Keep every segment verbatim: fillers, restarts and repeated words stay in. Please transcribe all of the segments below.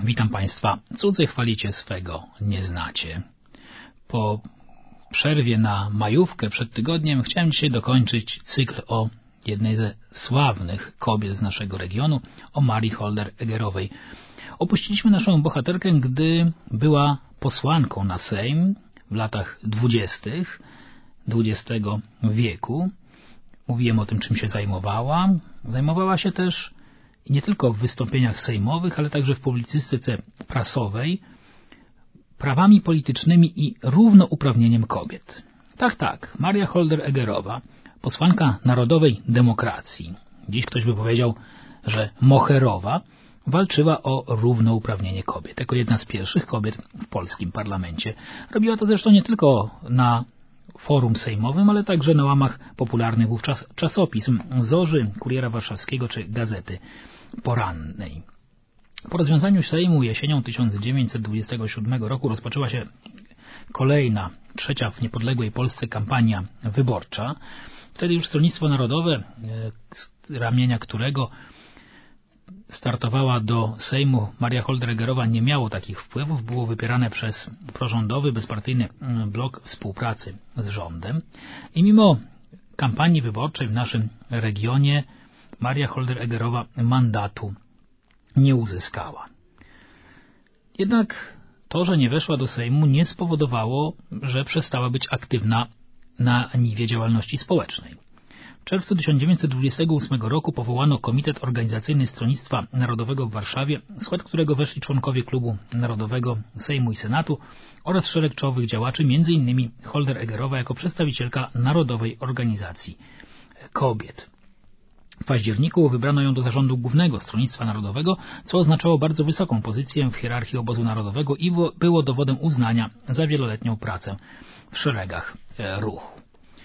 Witam Państwa. Cudzy chwalicie, swego nie znacie. Po przerwie na majówkę przed tygodniem chciałem dzisiaj dokończyć cykl o jednej ze sławnych kobiet z naszego regionu, o Marii Holder-Egerowej. Opuściliśmy naszą bohaterkę, gdy była posłanką na Sejm w latach dwudziestych dwudziestego wieku. Mówiłem o tym, czym się zajmowała. Zajmowała się też nie tylko w wystąpieniach sejmowych, ale także w publicystyce prasowej prawami politycznymi i równouprawnieniem kobiet. Tak, tak, Maria Holder-Egerowa, posłanka Narodowej Demokracji, dziś ktoś by powiedział, że moherowa, walczyła o równouprawnienie kobiet, jako jedna z pierwszych kobiet w polskim parlamencie. Robiła to zresztą nie tylko na forum sejmowym, ale także na łamach popularnych wówczas czasopism Zorzy, Kuriera Warszawskiego czy Gazety Porannej. Po rozwiązaniu Sejmu jesienią tysiąc dziewięćset dwudziestego siódmego roku rozpoczęła się kolejna, trzecia w niepodległej Polsce kampania wyborcza. Wtedy już Stronnictwo Narodowe, z ramienia którego startowała do Sejmu Maria Holder-Egerowa, nie miało takich wpływów, było wypierane przez prorządowy, bezpartyjny blok współpracy z rządem. I mimo kampanii wyborczej w naszym regionie Maria Holder-Egerowa mandatu nie uzyskała. Jednak to, że nie weszła do Sejmu, nie spowodowało, że przestała być aktywna na niwie działalności społecznej. W czerwcu tysiąc dziewięćset dwudziestego ósmego roku powołano Komitet Organizacyjny Stronnictwa Narodowego w Warszawie, w skład którego weszli członkowie Klubu Narodowego, Sejmu i Senatu oraz szereg czołowych działaczy, między innymi Holder-Egerowa jako przedstawicielka Narodowej Organizacji Kobiet. W październiku wybrano ją do zarządu głównego Stronnictwa Narodowego, co oznaczało bardzo wysoką pozycję w hierarchii obozu narodowego i było dowodem uznania za wieloletnią pracę w szeregach ruchu.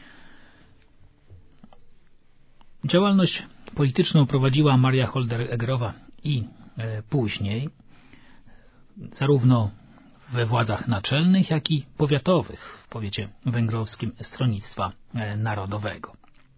Działalność polityczną prowadziła Maria Holder-Egerowa i e, później, zarówno we władzach naczelnych, jak i powiatowych w powiecie węgrowskim Stronnictwa e, Narodowego.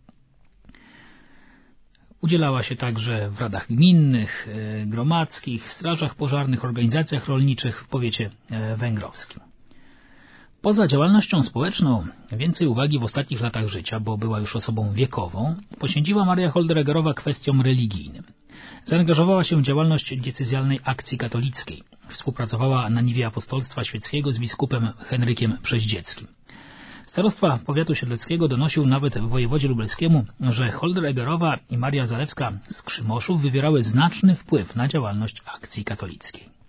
Udzielała się także w radach gminnych, e, gromadzkich, strażach pożarnych, organizacjach rolniczych w powiecie e, węgrowskim. Poza działalnością społeczną więcej uwagi w ostatnich latach życia, bo była już osobą wiekową, poświęciła Maria Holder-Egerowa kwestiom religijnym. Zaangażowała się w działalność diecezjalnej akcji katolickiej. Współpracowała na niwie apostolstwa świeckiego z biskupem Henrykiem Przeździeckim. Starostwa powiatu siedleckiego donosił nawet wojewodzie lubelskiemu, że Holder-Egerowa i Maria Zalewska z Krzymoszów wywierały znaczny wpływ na działalność akcji katolickiej.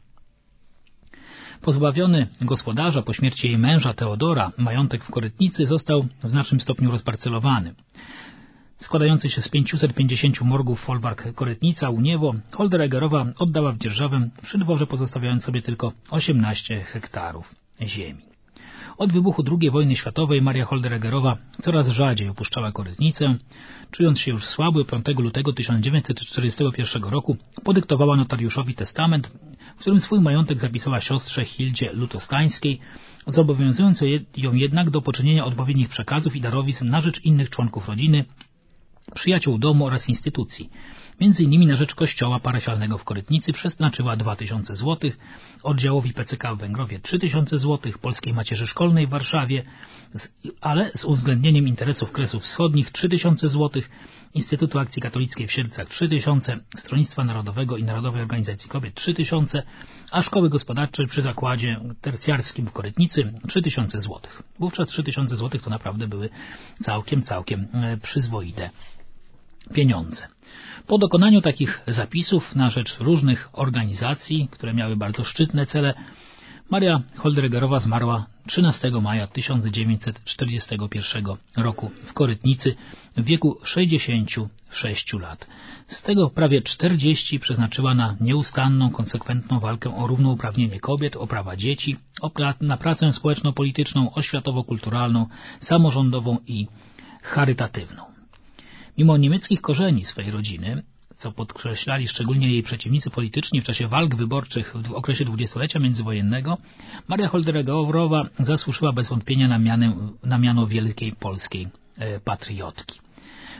Pozbawiony gospodarza po śmierci jej męża Teodora, majątek w Korytnicy został w znacznym stopniu rozparcelowany. Składający się z pięciuset pięćdziesięciu morgów folwark Korytnica, Uniewo, Holder-Egerowa oddała w dzierżawę przy dworze, pozostawiając sobie tylko osiemnaście hektarów ziemi. Od wybuchu drugiej wojny światowej Maria Holder-Egerowa coraz rzadziej opuszczała Korytnicę. Czując się już słabły, piątego lutego tysiąc dziewięćset czterdziestego pierwszego roku podyktowała notariuszowi testament, w którym swój majątek zapisała siostrze Hildzie Lutostańskiej, zobowiązując ją jednak do poczynienia odpowiednich przekazów i darowizn na rzecz innych członków rodziny, przyjaciół domu oraz instytucji. Między innymi na rzecz kościoła parafialnego w Korytnicy przeznaczyła dwa tysiące złotych, oddziałowi P C K w Węgrowie trzy tysiące złotych, Polskiej Macierzy Szkolnej w Warszawie, ale z uwzględnieniem interesów Kresów Wschodnich trzy tysiące złotych, Instytutu Akcji Katolickiej w Siedlcach trzy tysiące, Stronnictwa Narodowego i Narodowej Organizacji Kobiet trzy tysiące, a Szkoły Gospodarczej przy Zakładzie Tercjarskim w Korytnicy trzy tysiące złotych. Wówczas trzy tysiące złotych to naprawdę były całkiem, całkiem przyzwoite pieniądze. Po dokonaniu takich zapisów na rzecz różnych organizacji, które miały bardzo szczytne cele, Maria Holder-Egerowa zmarła trzynastego maja tysiąc dziewięćset czterdziestego pierwszego roku w Korytnicy w wieku sześćdziesięciu sześciu lat. Z tego prawie czterdzieści przeznaczyła na nieustanną, konsekwentną walkę o równouprawnienie kobiet, o prawa dzieci, o pra na pracę społeczno-polityczną, oświatowo-kulturalną, samorządową i charytatywną. Mimo niemieckich korzeni swojej rodziny, co podkreślali szczególnie jej przeciwnicy polityczni w czasie walk wyborczych w okresie dwudziestolecia międzywojennego, Maria Holder-Egerowa zasłużyła bez wątpienia na, mianę, na miano wielkiej polskiej e, patriotki.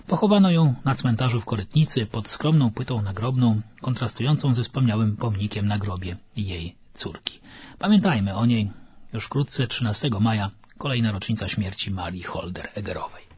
Pochowano ją na cmentarzu w Korytnicy pod skromną płytą nagrobną, kontrastującą ze wspomniałym pomnikiem na grobie jej córki. Pamiętajmy o niej, już wkrótce, trzynastego maja, kolejna rocznica śmierci Marii Holder-Eggerowej.